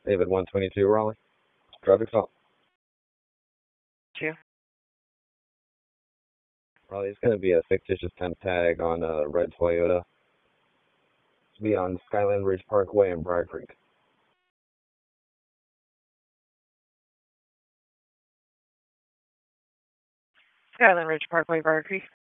David 122 Raleigh. Traffic stop. Two. Raleigh, it's going to be a fictitious temp tag on a red Toyota. It's be on Skyland Ridge Parkway in Briar Creek. Skyland Ridge Parkway, Briar Creek.